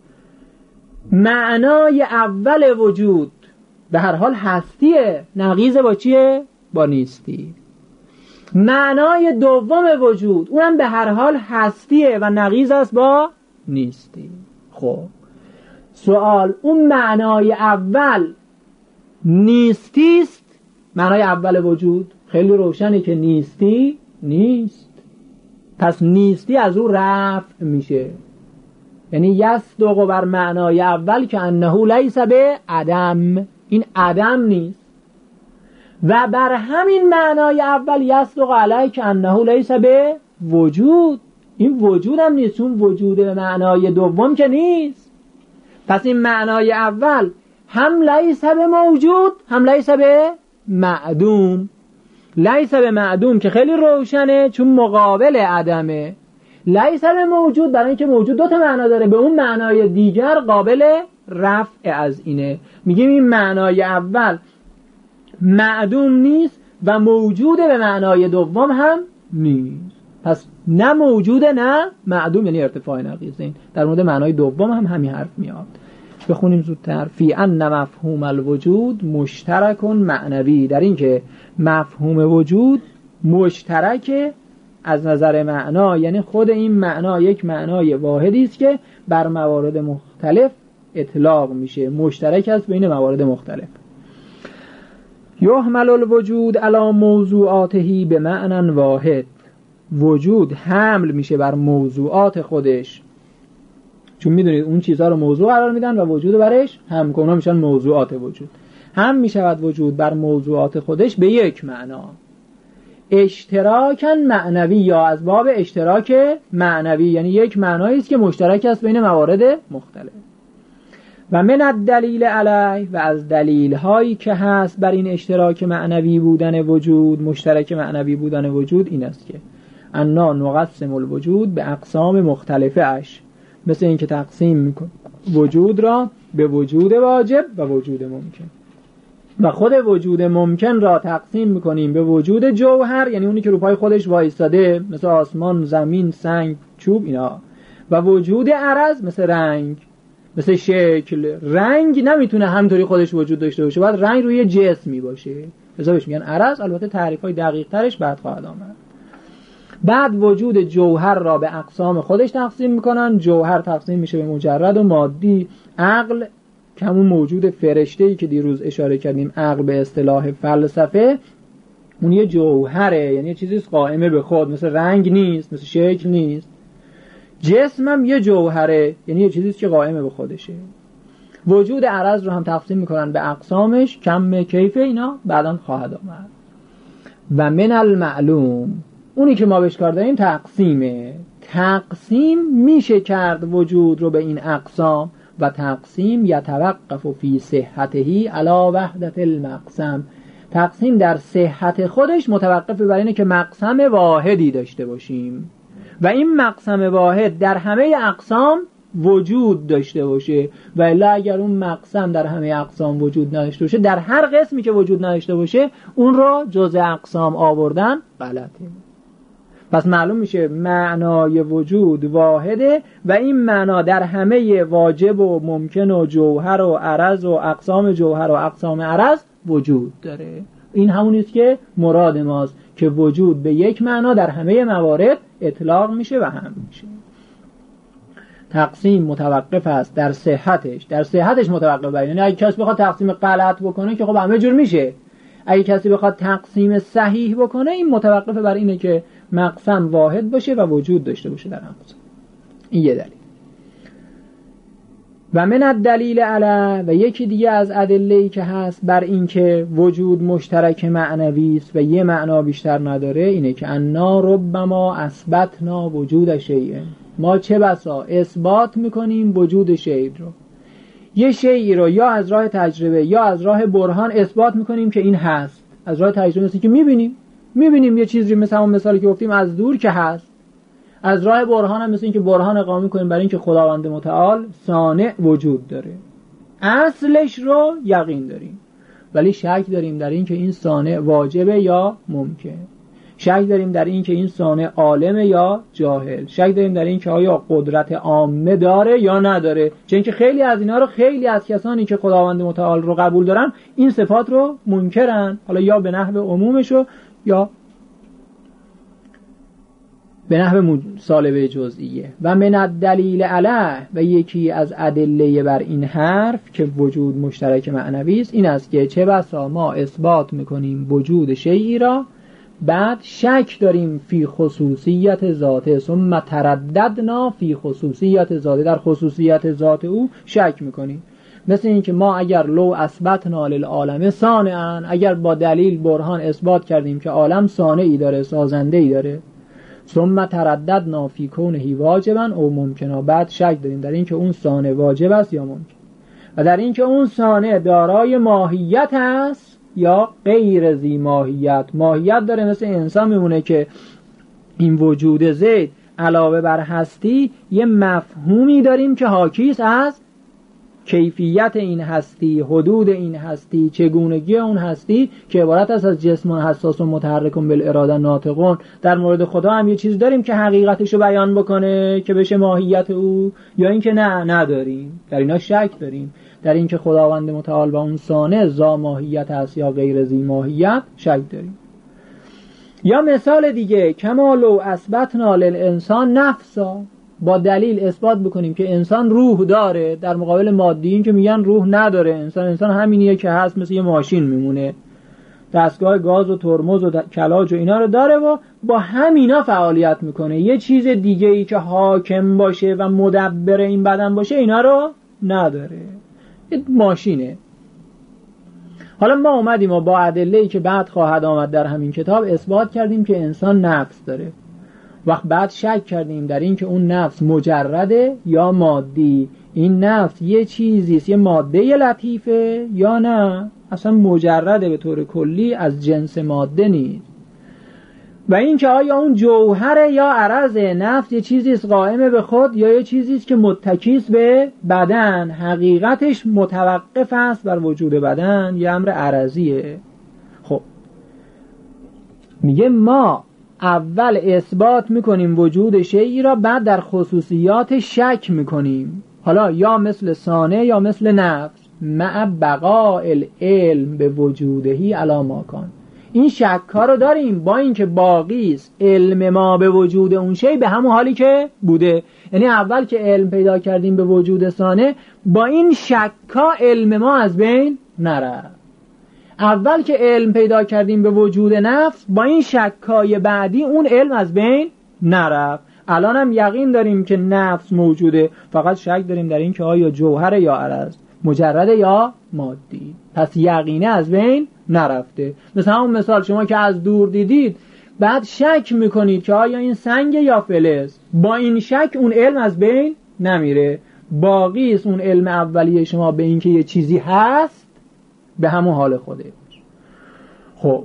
معنای اول وجود به هر حال هستیه، نقیض با چیه؟ با نیستی. معنای دوم وجود اونم به هر حال هستیه و نقیض است با نیستی. خب سوال، اون معنای اول نیستیست؟ معنای اول وجود خیلی روشنه که نیستی نیست، پس نیستی از او رفع میشه، یعنی یصدق بر معنای اول که انه لیس به عدم، این عدم نیست، و بر همین معنای اول یصدق علیه که انه لیس به وجود، این وجود هم نیست، چون وجود به معنای دوم که نیست. پس این معنای اول هم لیس به موجود هم لیس به معدوم. لیس به معدوم که خیلی روشنه چون مقابل عدمه، لیس به موجود برای اینکه موجود 2 تا معنا داره، به اون معنای دیگر قابل رفع از اینه. میگیم این معنای اول معدوم نیست و موجود به معنای دوم هم نیست، پس نه موجوده نه معدوم، یعنی ارتفاع نقیضین. در مورد معنای دوم هم همین حرف میاد. بخونیم زودتر. فی ان مفهوم الوجود مشترک معنوی، در این که مفهوم وجود مشترک از نظر معنا، یعنی خود این معنا یک معنای واحدی است که بر موارد مختلف اطلاق میشه، مشترک است بین موارد مختلف. یحمل الوجود علی موضوعاته به معنی واحد، وجود حمل میشه بر موضوعات خودش، چون میدونید اون چیزها رو موضوع قرار میدن و وجود برش هم کنه میشن موضوعات وجود. هم میشود وجود بر موضوعات خودش به یک معنا، اشتراکاً معنوی یا از باب اشتراک معنوی، یعنی یک معنایی است که مشترک است بین موارد مختلف. و من الدلیل علیه، و از دلیل هایی که هست بر این اشتراک معنوی بودن وجود، مشترک معنوی بودن وجود، این است که انا نقسم الوجود به اقسام مختلفه اش، مثل این که تقسیم میکن وجود را به وجود واجب و وجود ممکن، و خود وجود ممکن را تقسیم میکنیم به وجود جوهر، یعنی اونی که رو پای خودش وایستاده مثل آسمان، زمین، سنگ، چوب اینا، و وجود عرض مثل رنگ، مثل شکل. رنگ نمیتونه همینطوری خودش وجود داشته باشه، باید رنگ روی جسمی باشه، حسابش میگن عرض. البته تعریف‌های دقیق ترش بعد خواهد آمد. بعد وجود جوهر را به اقسام خودش تقسیم میکنن. جوهر تقسیم میشه به مجرد و مادی. عقل که همون موجود فرشته‌ای که دیروز اشاره کردیم، عقل به اصطلاح فلسفه، اون یه جوهره، یعنی یه چیزی قائمه به خود، مثل رنگ نیست، مثل شکل نیست. جسم هم یه جوهره، یعنی یه چیزی که قائمه به خودشه. وجود عرض رو هم تقسیم میکنن به اقسامش، کم، کیف، اینا بعداً خواهد آمد. و من المعلوم، اونی که ما بهش کار داریم تقسیمه. تقسیم میشه کرد وجود رو به این اقسام، و تقسیم یتوقف فی صحته علی وحدت المقسم. تقسیم در صحت خودش متوقف بر اینه که مقسم واحدی داشته باشیم و این مقسم واحد در همه اقسام وجود داشته باشه، و الا اگر اون مقسم در همه اقسام وجود نداشته باشه، در هر قسمی که وجود نداشته باشه، اون رو جزء اقسام آوردن غلطه. پس معلوم میشه معنای وجود واحده و این معنا در همه واجب و ممکن و جوهر و عرض و اقسام جوهر و اقسام عرض وجود داره. این همونیست که مراد ماست، که وجود به یک معنا در همه موارد اطلاق میشه و هم میشه. تقسیم متوقف است در صحتش متوقف بر اینه. اگه کسی بخواد تقسیم غلط بکنه که خب همه جور میشه. اگه کسی بخواد تقسیم صحیح بکنه، این متوقف بر اینه که مقسم واحد باشه و وجود داشته باشه در اقسام. این یه دلیل. و من الدلیل علی، و یکی دیگه از ادله‌ای که هست بر این که وجود مشترک معنوی است و یه معنا بیشتر نداره، اینه که انا ربما اثبتنا وجود شیء، ما چه بسا اثبات میکنیم وجود شیء رو. یه شیئی رو یا از راه تجربه یا از راه برهان اثبات میکنیم که این هست. از راه تجربه مثل که میبینیم یه چیزی، مثل همون مثالی که گفتیم از دور که هست. از راه برهان هم مثل این که برهان اقامه میکنیم برای اینکه خداوند متعال صانع وجود داره. اصلش رو یقین داریم، ولی شک داریم در این که این صانع واجبه یا ممکن. شک داریم در این که این صانع عالمه یا جاهل. شک داریم در این که آیا قدرت عامه داره یا نداره، چون که خیلی از اینا رو، خیلی از کسانی که خداوند متعال رو قبول دارن این صفات رو منکرن، حالا یا به نحو عمومشو یا به نحو سالبه جزئیه. و من الدلیل علیه، و یکی از ادله بر این حرف که وجود مشترک معنوی است این است که چه بسا ما اثبات میکنیم وجود شیئی را، بعد شک داریم فی خصوصیت ذاته، ثم ترددنا فی خصوصیت ذاته، در خصوصیت ذات او شک میکنیم. مثل این که ما اگر لو اثبتنا للعالم صانعا، اگر با دلیل برهان اثبات کردیم که عالم صانعی داره، سازنده‌ای داره، ثم ترددنا فی کونه واجبا او ممکنا، بعد شک داریم در این که اون صانع واجب است یا ممکن، و در این که اون صانع دارای ماهیت است یا غیر ذی ماهیت. ماهیت داره، مثل انسان میمونه که این وجود زید علاوه بر هستی یه مفهومی داریم که حاکی است از کیفیت این هستی، حدود این هستی، چگونگی اون هستی که عبارت است از جسم حساس و متحرک بالاراده ناطقون. در مورد خدا هم یه چیز داریم که حقیقتش رو بیان بکنه که بشه ماهیت او، یا این که نه نداریم، در اینا شک داریم. در این که خداوند متعال و اون صانع ذا ماهیت است یا غیر ذی ماهیت شک داریم. یا مثال دیگه، کما لو اثبتنا للانسان نفسا، با دلیل اثبات بکنیم که انسان روح داره، در مقابل مادیین که میگن روح نداره، انسان همینیه که هست، مثل یه ماشین میمونه، دستگاه گاز و ترمز و کلاج و اینا رو داره و با همینا فعالیت میکنه. یه چیز دیگه ای که حاکم باشه و مدبر این بدن باشه اینا رو نداره، یه ماشینه. حالا ما اومدیم و با ادله‌ای که بعد خواهد آمد در همین کتاب اثبات کردیم که انسان نفس داره. وقت بعد شک کردیم در این که اون نفس مجرده یا مادی، این نفس یه چیزیست، یه ماده لطیفه یا نه اصلا مجرده به طور کلی از جنس ماده نیست. و این که آیا اون جوهره یا عرض نفس یه چیزیست قائم به خود یا یه چیزیست که متکیست به بدن، حقیقتش متوقف است بر وجود بدن، یه امر عرضیه. خب میگه ما اول اثبات میکنیم وجود شیئی را، بعد در خصوصیات شک میکنیم، حالا یا مثل صانع یا مثل نفس، مع بقاء العلم به وجودهی علی ما کان. این شک ها رو داریم با اینکه باقی است علم ما به وجود اون شی به همون حالی که بوده. یعنی اول که علم پیدا کردیم به وجود صانع، با این شک ها علم ما از بین نرفت. اول که علم پیدا کردیم به وجود نفس، با این شکای بعدی اون علم از بین نرفت. الان هم یقین داریم که نفس موجوده، فقط شک داریم در این که آیا جوهر یا عرض، مجرد یا مادی. پس یقینه از بین نرفته. مثل همون مثال شما که از دور دیدید، بعد شک میکنید که آیا این سنگ یا فلز، با این شک اون علم از بین نمیره، باقی است اون علم اولیه شما به این که یه چیزی هست به همون حال خوده. خب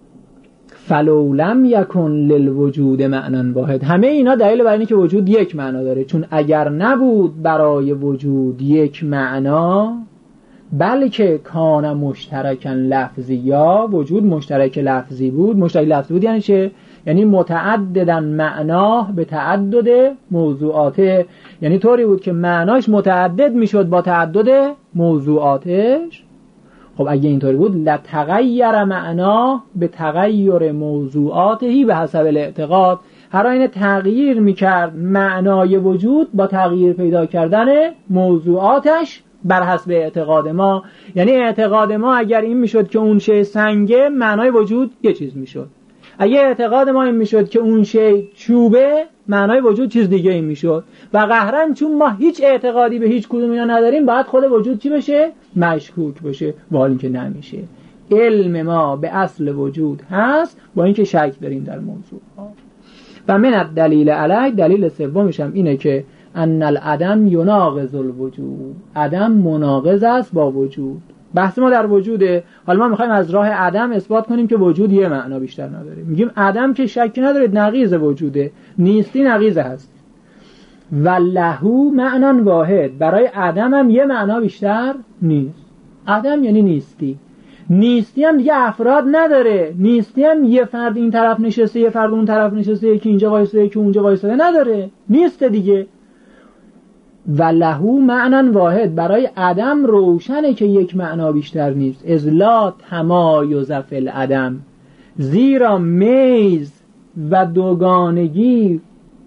فلو لم یکن للوجود معنی واحد، همه اینا دلیل بر اینه که وجود یک معنا داره، چون اگر نبود برای وجود یک معنا، بلکه کان مشترکن لفظی، یا وجود مشترک لفظی بود. مشترک لفظی بود یعنی چه؟ یعنی متعددن معناه به تعدد موضوعاته، یعنی طوری بود که معناش متعدد میشد با تعدد موضوعاتش. خب اگه اینطوری بود لتغیر معناه به تغییر موضوعاته به حسب الاعتقاد، هر آینه تغییر میکرد معنای وجود با تغییر پیدا کردن موضوعاتش بر حسب اعتقاد ما. یعنی اعتقاد ما اگر این میشد که اون شی سنگه، معنای وجود یه چیز میشد. اگه اعتقاد ما این میشد که اون شی چوبه، معنای وجود چیز دیگه این میشد. و قهرن چون ما هیچ اعتقادی به هیچ کدوم اینا نداریم، باید خود وجود چی بشه؟ مشکوک بشه، با اینکه نمیشه. علم ما به اصل وجود هست با اینکه شک داریم در موضوع ها. و من الدلیل علیه، دلیل سومش هم اینه که ان العدم یناقض الوجود، عدم مناقض است با وجود. بحث ما در وجوده. حالا ما میخوایم از راه عدم اثبات کنیم که وجود یه معنا بیشتر نداره. میگیم عدم که شکی نداره نقیض وجوده، نیستی نقیض هست. و لهو معنا واحد، برای عدم هم یه معنا بیشتر نیست. عدم یعنی نیستی. نیستی هم دیگه افراد نداره. نیستی هم یه فرد این طرف نشسته، یه فرد اون طرف نشسته، یکی اینجا وایساده، یکی اونجا وایساده، نداره. نیست دیگه. و لهو معنا واحد، برای عدم روشنه که یک معنا بیشتر نیست. از لا تمایز فی العدم، زیرا میز و دوگانگی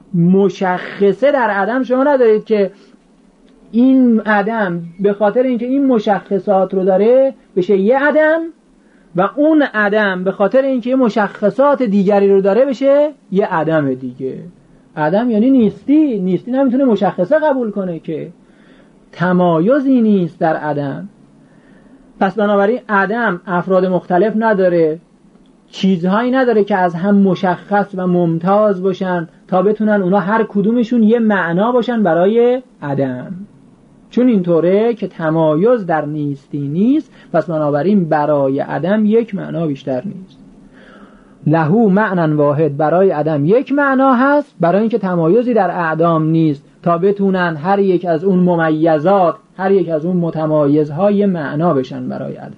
مشخصه در عدم شما ندارید که این عدم به خاطر اینکه این مشخصات رو داره بشه یه عدم و اون عدم به خاطر اینکه یه مشخصات دیگری رو داره بشه یه عدم دیگه. عدم یعنی نیستی. نیستی نمیتونه مشخصه قبول کنه که تمایزی نیست در عدم. پس بنابراین عدم افراد مختلف نداره، چیزهایی نداره که از هم مشخص و ممتاز باشن تا بتونن اونا هر کدومشون یه معنا باشن برای عدم. چون اینطوره که تمایز در نیستی نیست، پس بنابراین برای عدم یک معنا بیشتر نیست. لهو معنا واحد، برای عدم یک معنا هست، برای اینکه تمایزی در اعدام نیست تا بتونن هر یک از اون ممیزات، هر یک از اون متمایزها یه معنا بشن برای عدم.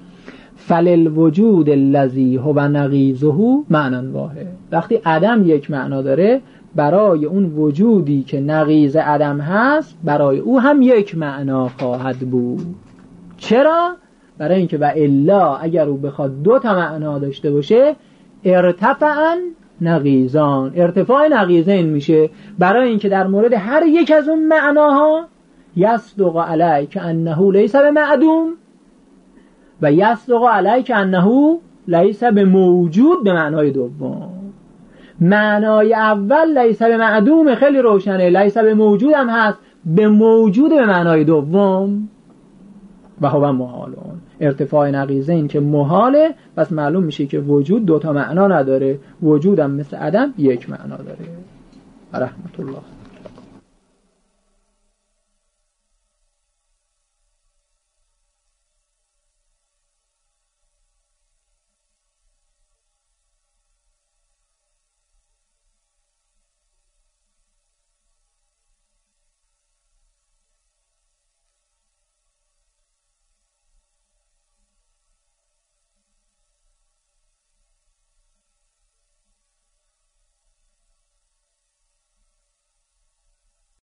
فللوجود الذی هو نقیضه معنا واحد، وقتی عدم یک معنا داره برای اون وجودی که نقیض عدم هست برای او هم یک معنا خواهد بود. چرا؟ برای اینکه و الا اگر او بخواد دو تا معنا داشته باشه ارتفعن نقیضان، ارتفاع نقیضین میشه، برای اینکه در مورد هر یک از اون معناها یصدق علیک انه لیس بمعدوم و یصدق علیک انه لیس بموجود به معنای دوم. معنای اول لیس بمعدوم خیلی روشنه، لیس بموجود هم هست، به موجود به معنای دوم و هو محالون، ارتفاع نقیضین که محاله، پس معلوم میشه که وجود دوتا معنا نداره، وجود هم مثل عدم یک معنا داره. رحمت الله.